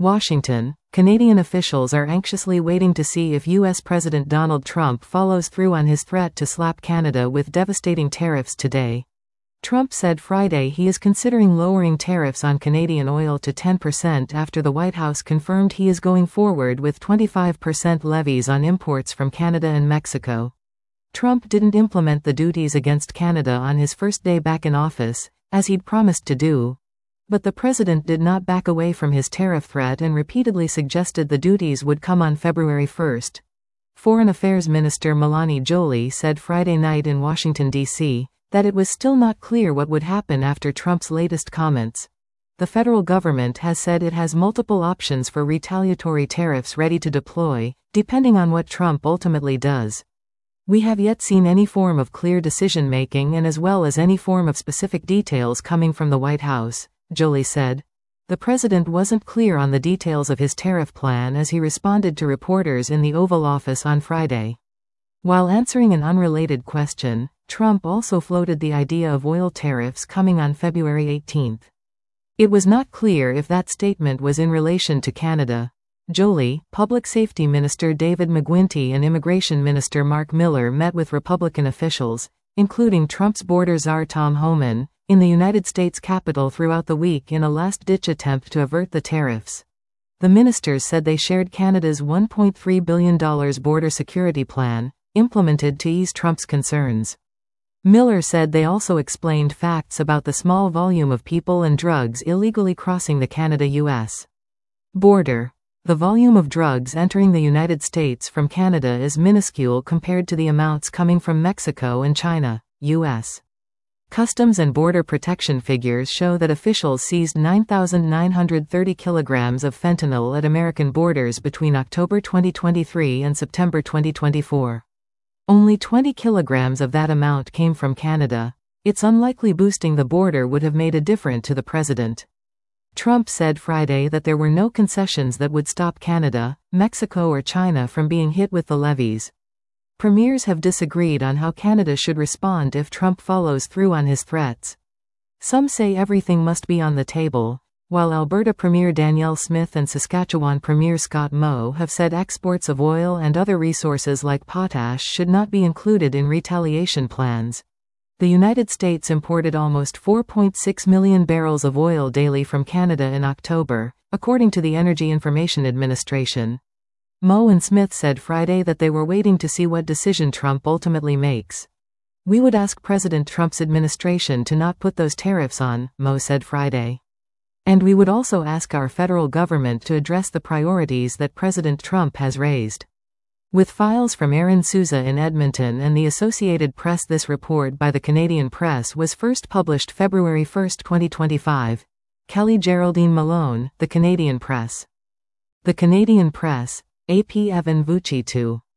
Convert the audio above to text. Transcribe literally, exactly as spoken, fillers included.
Washington, Canadian officials are anxiously waiting to see if U S President Donald Trump follows through on his threat to slap Canada with devastating tariffs today. Trump said Friday he is considering lowering tariffs on Canadian oil to ten percent after the White House confirmed he is going forward with twenty-five percent levies on imports from Canada and Mexico. Trump didn't implement the duties against Canada on his first day back in office, as he'd promised to do. But the president did not back away from his tariff threat and repeatedly suggested the duties would come on February first. Foreign Affairs Minister Mélanie Joly said Friday night in Washington, D C, that it was still not clear what would happen after Trump's latest comments. The federal government has said it has multiple options for retaliatory tariffs ready to deploy, depending on what Trump ultimately does. We have yet seen any form of clear decision-making and as well as any form of specific details coming from the White House, Joly said. The president wasn't clear on the details of his tariff plan as he responded to reporters in the Oval Office on Friday. While answering an unrelated question, Trump also floated the idea of oil tariffs coming on February eighteenth. It was not clear if that statement was in relation to Canada. Joly, Public Safety Minister David McGuinty and Immigration Minister Mark Miller met with Republican officials, including Trump's border czar Tom Homan, in the United States Capitol throughout the week in a last-ditch attempt to avert the tariffs. The ministers said they shared Canada's one point three billion dollars border security plan, implemented to ease Trump's concerns. Miller said they also explained facts about the small volume of people and drugs illegally crossing the Canada-U S border. The volume of drugs entering the United States from Canada is minuscule compared to the amounts coming from Mexico and China, U S Customs and Border Protection figures show that officials seized nine thousand nine hundred thirty kilograms of fentanyl at American borders between October twenty twenty-three and September twenty twenty-four. Only twenty kilograms of that amount came from Canada. It's unlikely boosting the border would have made a difference to the president. Trump said Friday that there were no concessions that would stop Canada, Mexico or China from being hit with the levies. Premiers have disagreed on how Canada should respond if Trump follows through on his threats. Some say everything must be on the table, while Alberta Premier Danielle Smith and Saskatchewan Premier Scott Moe have said exports of oil and other resources like potash should not be included in retaliation plans. The United States imported almost four point six million barrels of oil daily from Canada in October, according to the Energy Information Administration. Moe and Smith said Friday that they were waiting to see what decision Trump ultimately makes. We would ask President Trump's administration to not put those tariffs on, Moe said Friday. And we would also ask our federal government to address the priorities that President Trump has raised. With files from Aaron Souza in Edmonton and the Associated Press. This report by the Canadian Press was first published February first, twenty twenty-five. Kelly Geraldine Malone, The Canadian Press. The Canadian Press, A P Evan Vucitu.